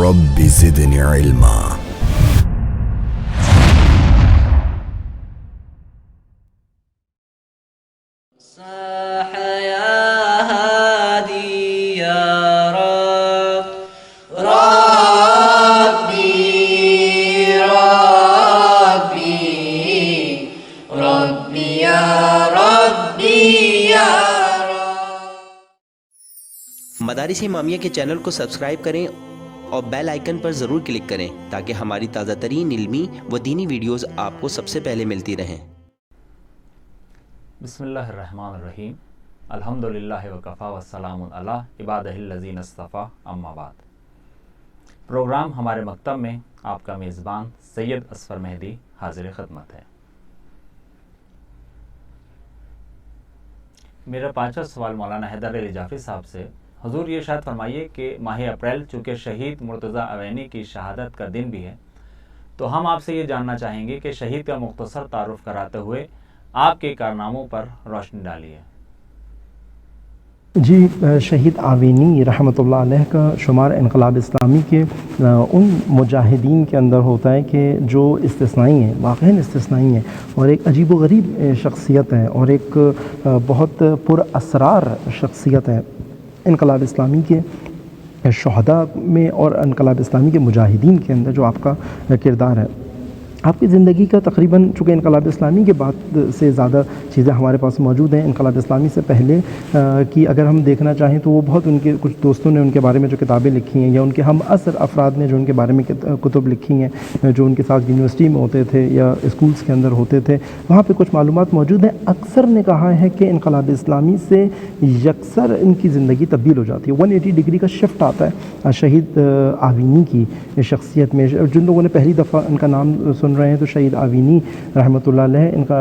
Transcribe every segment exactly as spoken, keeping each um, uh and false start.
رب زدنی علما۔ صاح يا هادي يا رب ربي ربي ربي يا ربي يا رب۔ مدارس امامیہ کے چینل کو سبسکرائب کریں اور بیل آئیکن پر ضرور کلک کریں تاکہ ہماری تازہ ترین علمی و دینی ویڈیوز آپ کو سب سے پہلے ملتی رہیں۔ بسم اللہ الرحمن الرحیم، الحمدللہ وکفا والسلام علی عبادہ الذین اصطفیٰ، اما بعد۔ پروگرام ہمارے مکتب میں آپ کا میزبان سید اصفر مہدی حاضر خدمت ہے۔ میرا پانچواں سوال مولانا حیدر علی جعفری صاحب سے، حضور یہ ارشاد فرمائیے کہ ماہ اپریل چونکہ شہید مرتضیٰ عوینی کی شہادت کا دن بھی ہے، تو ہم آپ سے یہ جاننا چاہیں گے کہ شہید کا مختصر تعارف کراتے ہوئے آپ کے کارناموں پر روشنی ڈالیے۔ جی، شہید عوینی رحمۃ اللہ علیہ کا شمار انقلاب اسلامی کے ان مجاہدین کے اندر ہوتا ہے کہ جو استثنائی ہیں، واقعاً استثنائی ہیں، اور ایک عجیب و غریب شخصیت ہے اور ایک بہت پر اسرار شخصیت ہے انقلاب اسلامی کے شہداء میں اور انقلاب اسلامی کے مجاہدین کے اندر جو آپ کا کردار ہے۔ آپ کی زندگی کا تقریباً چونکہ انقلاب اسلامی کے بعد سے زیادہ چیزیں ہمارے پاس موجود ہیں، انقلاب اسلامی سے پہلے کی اگر ہم دیکھنا چاہیں تو وہ بہت ان کے کچھ دوستوں نے ان کے بارے میں جو کتابیں لکھی ہیں، یا ان کے ہم اثر افراد نے جو ان کے بارے میں کتب لکھی ہیں، جو ان کے ساتھ یونیورسٹی میں ہوتے تھے یا اسکولس کے اندر ہوتے تھے، وہاں پہ کچھ معلومات موجود ہیں۔ اکثر نے کہا ہے کہ انقلاب اسلامی سے یکسر ان کی زندگی تبدیل ہو جاتی ہے، ون ایٹی ڈگری کا شفٹ آتا ہے شہید عوینی کی شخصیت میں۔ جن لوگوں نے پہلی دفعہ ان کا نام سن رہے ہیں تو شہید عوینی رحمۃ اللہ علیہ، ان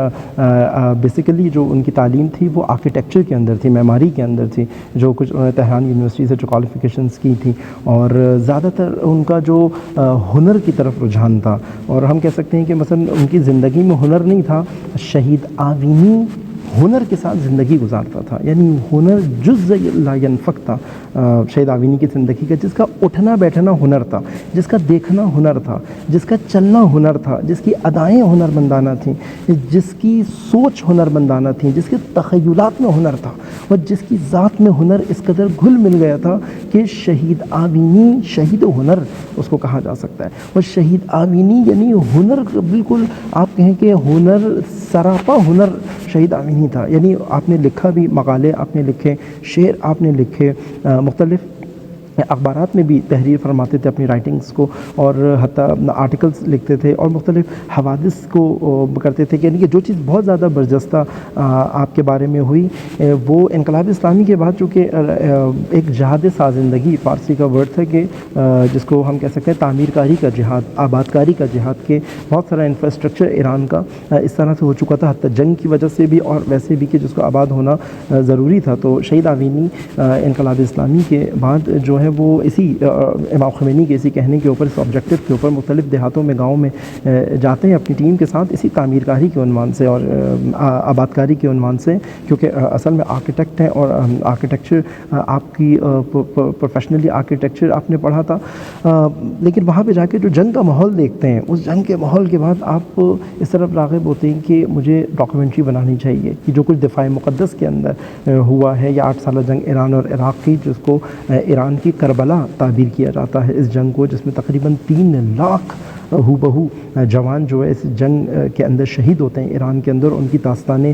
کا بیسیکلی جو ان کی تعلیم تھی وہ آرکیٹیکچر کے اندر تھی، معماری کے اندر تھی، جو کچھ انہوں نے تہران یونیورسٹی سے جو کوالیفیکیشنز کی تھی، اور زیادہ تر ان کا جو ہنر کی طرف رجحان تھا، اور ہم کہہ سکتے ہیں کہ مثلا ان کی زندگی میں ہنر نہیں تھا، شہید عوینی ہنر کے ساتھ زندگی گزارتا تھا، یعنی ہنر جز لا ینفک تھا شہید عوینی کی زندگی کا، جس کا اٹھنا بیٹھنا ہنر تھا، جس کا دیکھنا ہنر تھا، جس کا چلنا ہنر تھا، جس کی ادائیں ہنر مندانہ تھیں، جس کی سوچ ہنر مندانہ تھیں، جس کے تخیلات میں ہنر تھا، اور جس کی ذات میں ہنر اس قدر گھل مل گیا تھا کہ شہید عوینی شہید ہنر اس کو کہا جا سکتا ہے۔ اور شہید عوینی یعنی ہنر، بالکل آپ کہیں کہ ہنر سراپا ہنر شہید عوینی تھا، یعنی آپ نے لکھا بھی، مقالے آپ نے لکھے، شعر آپ نے لکھے، مختلف اخبارات میں بھی تحریر فرماتے تھے اپنی رائٹنگز کو، اور حتیٰ آرٹیکلز لکھتے تھے اور مختلف حوادث کو کرتے تھے، یعنی کہ جو چیز بہت زیادہ برجستہ آپ کے بارے میں ہوئی وہ انقلاب اسلامی کے بعد، چونکہ ایک جہاد سازندگی فارسی کا ورڈ تھا کہ جس کو ہم کہہ سکتے ہیں تعمیر کاری کا جہاد، آباد کاری کا جہاد، کے بہت سارا انفراسٹرکچر ایران کا اس طرح سے ہو چکا تھا، حتیٰ جنگ کی وجہ سے بھی اور ویسے بھی کہ جس کو آباد ہونا ضروری تھا۔ تو شہید عوینی انقلاب اسلامی کے بعد جو ہے وہ اسی امام خمینی کے اسی کہنے کے اوپر، اس آبجیکٹو کے اوپر مختلف دیہاتوں میں، گاؤں میں جاتے ہیں اپنی ٹیم کے ساتھ، اسی تعمیر کاری کے عنوان سے اور آباد کاری کے عنوان سے، کیونکہ اصل میں آرکیٹیکٹ ہیں اور آرکیٹیکچر آپ کی پروفیشنلی آرکیٹیکچر آپ نے پڑھا تھا، لیکن وہاں پہ جا کے جو جنگ کا ماحول دیکھتے ہیں، اس جنگ کے ماحول کے بعد آپ اس طرف راغب ہوتے ہیں کہ مجھے ڈاکیومنٹری بنانی چاہیے کہ جو کچھ دفاع مقدس کے اندر ہوا ہے، یا آٹھ سالہ جنگ ایران اور عراق کی، جس کو ایران کی کربلا تعبیر کیا جاتا ہے اس جنگ کو، جس میں تقریباً تین لاکھ ہو بہو جوان جو ہے اس جنگ کے اندر شہید ہوتے ہیں ایران کے اندر، ان کی داستانیں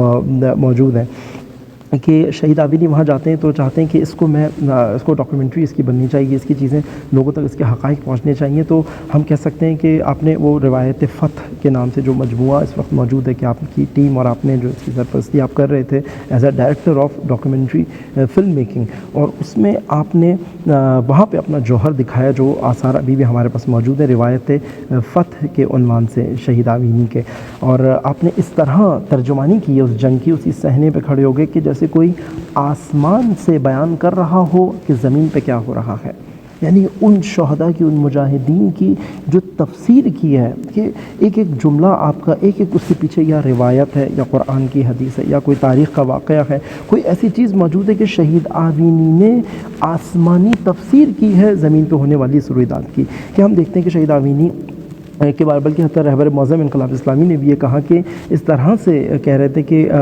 موجود ہیں کہ شہید عوینی وہاں جاتے ہیں تو چاہتے ہیں کہ اس کو میں اس کو ڈاکیومنٹری اس کی بننی چاہیے، اس کی چیزیں لوگوں تک، اس کے حقائق پہنچنے چاہیے۔ تو ہم کہہ سکتے ہیں کہ آپ نے وہ روایت فتح کے نام سے جو مجموعہ اس وقت موجود ہے، کہ آپ کی ٹیم اور آپ نے جو اس کی سرپرستی آپ کر رہے تھے as a director of documentary film making, اور اس میں آپ نے وہاں پہ اپنا جوہر دکھایا، جو آثار ابھی بھی ہمارے پاس موجود ہے روایت فتح کے عنوان سے شہید عوینی کے، اور آپ نے اس طرح ترجمانی کی اس جنگ کی، اسی صحنے پہ کھڑے ہو گئے کہ جیسے کوئی آسمان سے بیان کر رہا ہو کہ زمین پہ کیا ہو رہا ہے۔ یعنی ان شہداء کی، ان مجاہدین کی جو تفسیر کی ہے کہ ایک ایک جملہ آپ کا، ایک ایک اس کے پیچھے یا روایت ہے یا قرآن کی حدیث ہے یا کوئی تاریخ کا واقعہ ہے، کوئی ایسی چیز موجود ہے کہ شہید آوینی نے آسمانی تفسیر کی ہے زمین پہ ہونے والی اس رویداد کی، کہ ہم دیکھتے ہیں کہ شہید آوینی کے بار بلکہ حتی رہبر معظم انقلاب اسلامی نے بھی یہ کہا کہ اس طرح سے کہہ رہے تھے کہ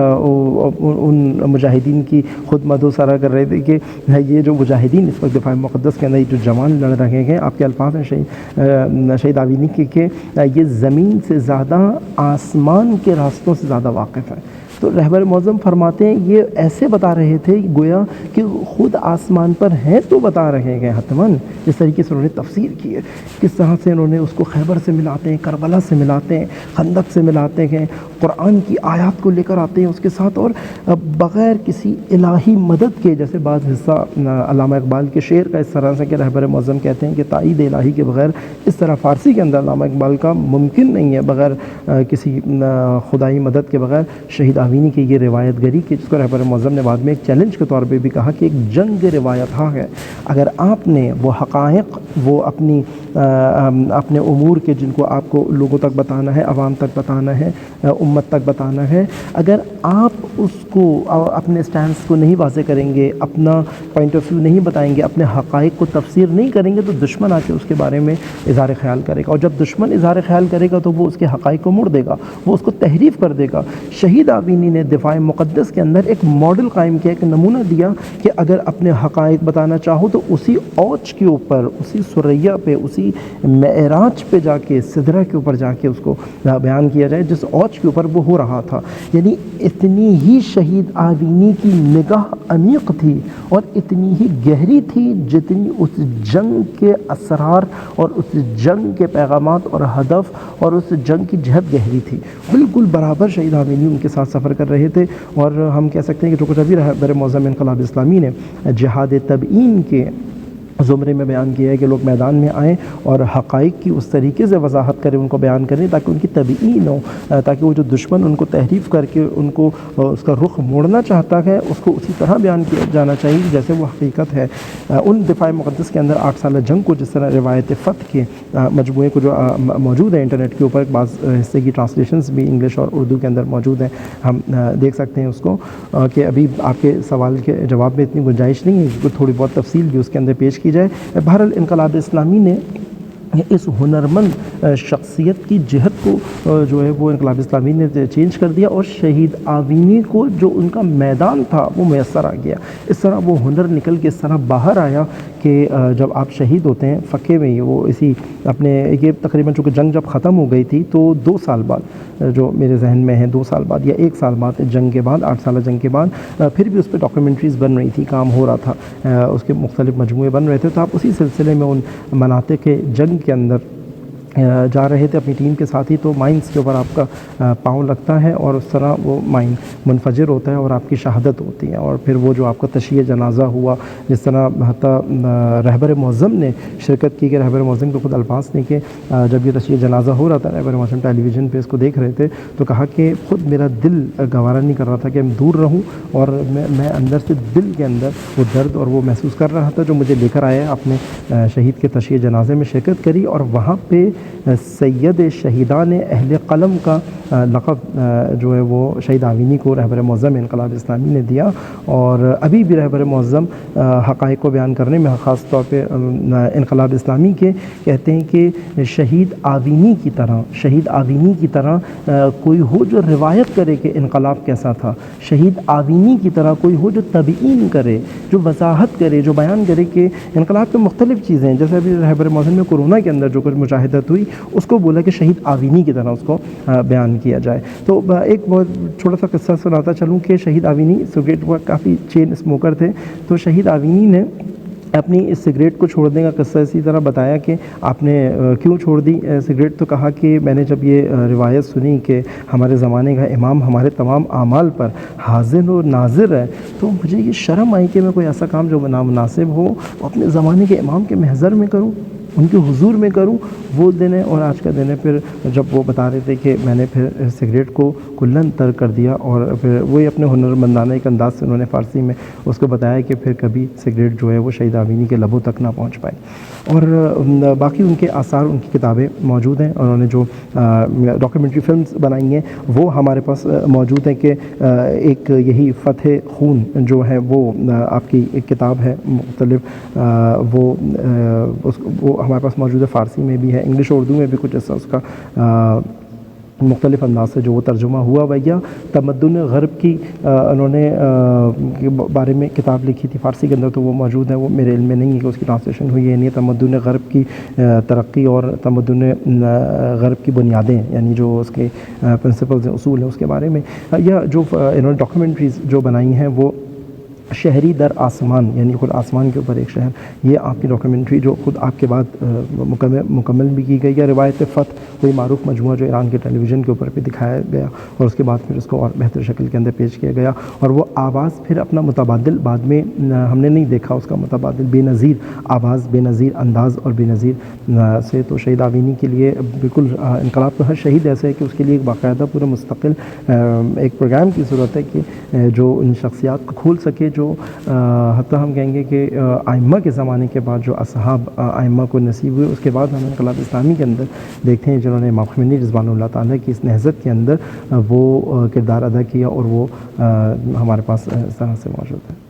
ان مجاہدین کی خود مد و سرا کر رہے تھے کہ یہ جو مجاہدین اس وقت دفاع مقدس کے اندر جو جوان لڑ رہے ہیں، آپ کے الفاظ ہیں شہید شہید آوینی کے کہ یہ زمین سے زیادہ آسمان کے راستوں سے زیادہ واقف ہے۔ تو رہبر معظم فرماتے ہیں یہ ایسے بتا رہے تھے گویا کہ خود آسمان پر ہیں تو بتا رہے ہیں حتماً، جس طریقے سے انہوں نے تفسیر کی ہے، کس طرح سے انہوں نے اس کو خیبر سے ملاتے ہیں، کربلا سے ملاتے ہیں، خندق سے ملاتے ہیں، قرآن کی آیات کو لے کر آتے ہیں اس کے ساتھ، اور بغیر کسی الہی مدد کے، جیسے بعض حصہ علامہ اقبال کے شعر کا اس طرح سے کہ رہبر معظم کہتے ہیں کہ تائید الہی کے بغیر، اس طرح فارسی کے اندر علامہ اقبال کا ممکن نہیں ہے بغیر کسی خدائی مدد کے بغیر شہید آوینی کی یہ روایت گری، کہ جس کو رہبر معظم نے بعد میں ایک چیلنج کے طور پہ بھی کہا کہ ایک جنگ روایت ہاں ہے، اگر آپ نے وہ حقائق، وہ اپنی اپنے امور کے جن کو آپ کو لوگوں تک بتانا ہے، عوام تک بتانا ہے، امت تک بتانا ہے، اگر آپ اس کو اپنے سٹینس کو نہیں واضح کریں گے، اپنا پوائنٹ آف ویو نہیں بتائیں گے، اپنے حقائق کو تفسیر نہیں کریں گے، تو دشمن آ کے اس کے بارے میں اظہار خیال کرے گا، اور جب دشمن اظہار خیال کرے گا تو وہ اس کے حقائق کو موڑ دے گا، وہ اس کو تحریف کر دے گا۔ شہید آوینی نے دفاع مقدس کے اندر ایک ماڈل قائم کیا، ایک نمونہ دیا کہ اگر اپنے حقائق بتانا چاہو تو اسی اوج کے اوپر، اسی ثریا پہ، اسی معراج پہ جا کے، سدرہ کے اوپر جا کے اس کو بیان کیا جائے جس اوج کے اوپر وہ ہو رہا تھا۔ یعنی اتنی ہی شہید آوینی کی نگاہ عمیق تھی اور اتنی ہی گہری تھی جتنی اس جنگ کے اسرار اور اس جنگ کے پیغامات اور ہدف اور اس جنگ کی جہت گہری تھی، بالکل برابر شہید آوینی ان کے ساتھ سفر کر رہے تھے۔ اور ہم کہہ سکتے ہیں کہ جو کچھ ابھی رہبر معظم انقلاب اسلامی نے جہاد تبیین کے زمرے میں بیان کیا ہے کہ لوگ میدان میں آئیں اور حقائق کی اس طریقے سے وضاحت کریں، ان کو بیان کریں تاکہ ان کی تبیین ہو، تاکہ وہ جو دشمن ان کو تحریف کر کے ان کو اس کا رخ موڑنا چاہتا ہے اس کو اسی طرح بیان کیا جانا چاہیے جیسے وہ حقیقت ہے۔ ان دفاع مقدس کے اندر آٹھ سالہ جنگ کو، جس طرح روایت فتح کے مجموعے کو جو موجود ہے انٹرنیٹ کے اوپر، بعض حصے کی ٹرانسلیشنز بھی انگلش اور اردو کے اندر موجود ہیں، ہم دیکھ سکتے ہیں اس کو، کہ ابھی آپ کے سوال کے جواب میں اتنی گنجائش نہیں ہے کہ تھوڑی بہت تفصیل بھی اس کے اندر پیش کی جائے۔ بہرحال انقلاب اسلامی نے اس ہنرمند شخصیت کی جہت کو جو ہے وہ انقلاب اسلامی نے چینج کر دیا، اور شہید آوینی کو جو ان کا میدان تھا وہ میسر آ گیا۔ اس طرح وہ ہنر نکل کے اس طرح باہر آیا کہ جب آپ شہید ہوتے ہیں فقے میں ہی، وہ اسی اپنے یہ تقریباً چونکہ جنگ جب ختم ہو گئی تھی تو دو سال بعد، جو میرے ذہن میں ہے دو سال بعد یا ایک سال بعد جنگ کے بعد، آٹھ سالہ جنگ کے بعد، پھر بھی اس پہ ڈاکیومنٹریز بن رہی تھی، کام ہو رہا تھا، اس کے مختلف مجموعے بن رہے تھے، تو آپ اسی سلسلے میں ان مناطق کے جنگ کے اندر جا رہے تھے اپنی ٹیم کے ساتھ ہی، تو مائنس کے اوپر آپ کا پاؤں لگتا ہے اور اس طرح وہ مائن منفجر ہوتا ہے اور آپ کی شہادت ہوتی ہے، اور پھر وہ جو آپ کا تشییع جنازہ ہوا، جس طرح حتیٰ رہبر معظم نے شرکت کی، کہ رہبر معظم کو خود الفاظ نے کہ جب یہ تشییع جنازہ ہو رہا تھا، رہبر معظم ٹیلی ویژن پہ اس کو دیکھ رہے تھے تو کہا کہ خود میرا دل گوارا نہیں کر رہا تھا کہ میں دور رہوں، اور میں میں اندر سے دل کے اندر وہ درد اور وہ محسوس کر رہا تھا جو مجھے لے کر آیا اپنے شہید کے تشییع جنازے میں شرکت کری، اور وہاں پہ سید شہیدان اہل قلم کا لقب جو ہے وہ شہید آوینی کو رہبر معظم انقلاب اسلامی نے دیا۔ اور ابھی بھی رہبر معظم حقائق کو بیان کرنے میں خاص طور پہ انقلاب اسلامی کے کہتے ہیں کہ شہید آوینی کی طرح شہید آوینی کی طرح کوئی ہو جو روایت کرے کہ انقلاب کیسا تھا، شہید آوینی کی طرح کوئی ہو جو تبیین کرے، جو وضاحت کرے، جو بیان کرے کہ انقلاب میں مختلف چیزیں ہیں، جیسے ابھی رہبر معظم میں کورونا کے اندر جو کچھ مشاہدت ہوئی اس کو بولا کہ شہید آوینی کی طرح اس کو بیان کیا جائے۔ تو ایک بہت چھوٹا سا قصہ سناتا چلوں کہ شہید آوینی سگریٹ وہ کافی چین اسموکر تھے، تو شہید آوینی نے اپنی اس سگریٹ کو چھوڑنے کا قصہ اسی طرح بتایا کہ آپ نے کیوں چھوڑ دی سگریٹ، تو کہا کہ میں نے جب یہ روایت سنی کہ ہمارے زمانے کا امام ہمارے تمام اعمال پر حاضر و ناظر ہے، تو مجھے یہ شرم آئی کہ میں کوئی ایسا کام جو نامناسب ہو اپنے زمانے کے امام کے محضر میں کروں۔ ان کے حضور میں کروں وہ دن ہے اور آج کا دن ہے۔ پھر جب وہ بتا رہے تھے کہ میں نے پھر سگریٹ کو کلن ترک کر دیا، اور پھر وہی اپنے ہنرمندانہ ایک انداز سے انہوں نے فارسی میں اس کو بتایا کہ پھر کبھی سگریٹ جو ہے وہ شہید آمینی کے لبوں تک نہ پہنچ پائے۔ اور باقی ان کے آثار، ان کی کتابیں موجود ہیں، اور انہوں نے جو ڈاکیومنٹری فلمز بنائی ہیں وہ ہمارے پاس موجود ہیں، کہ ایک یہی فتح خون جو ہے وہ آپ کی ایک کتاب ہے مختلف، وہ وہ ہمارے پاس موجود ہے، فارسی میں بھی ہے، انگلش اور اردو میں بھی کچھ ایسا اس کا مختلف انداز سے جو وہ ترجمہ ہوا ہوا، یا تمدن غرب کی انہوں نے بارے میں کتاب لکھی تھی فارسی کے اندر، تو وہ موجود ہے، وہ میرے علم میں نہیں ہے کہ اس کی ٹرانسلیشن ہوئی ہے نہیں۔ تمدن غرب کی ترقی اور تمدن غرب کی بنیادیں، یعنی جو اس کے پرنسپلز ہیں، اصول ہیں، اس کے بارے میں، یا جو انہوں نے ڈاکیومنٹریز جو بنائی ہیں وہ شہری در آسمان، یعنی خود آسمان کے اوپر ایک شہر، یہ آپ کی ڈاکیومنٹری جو خود آپ کے بعد مکمل مکمل بھی کی گئی، یا روایت فتح کوئی معروف مجموعہ جو ایران کے ٹیلی ویژن کے اوپر بھی دکھایا گیا، اور اس کے بعد پھر اس کو اور بہتر شکل کے اندر پیش کیا گیا، اور وہ آواز پھر اپنا متبادل بعد میں ہم نے نہیں دیکھا اس کا متبادل، بے نظیر آواز، بے نظیر انداز اور بے نظیر سے۔ تو شہید آمینی کے لیے بالکل انقلاب تو ہر شہید ایسے ہے کہ اس کے لیے ایک باقاعدہ پورا مستقل ایک پروگرام کی ضرورت ہے کہ جو ان شخصیات کو کھول سکے، جو حتیٰ ہم کہیں گے کہ ائمہ کے زمانے کے بعد جو اصحاب ائمہ کو نصیب ہوئے، اس کے بعد ہم انقلاب اسلامی کے اندر دیکھتے ہیں جنہوں نے امام خمینی رضوان اللہ تعالیٰ کی اس نہضت کے اندر وہ کردار ادا کیا، اور وہ ہمارے پاس اس طرح سے موجود ہے۔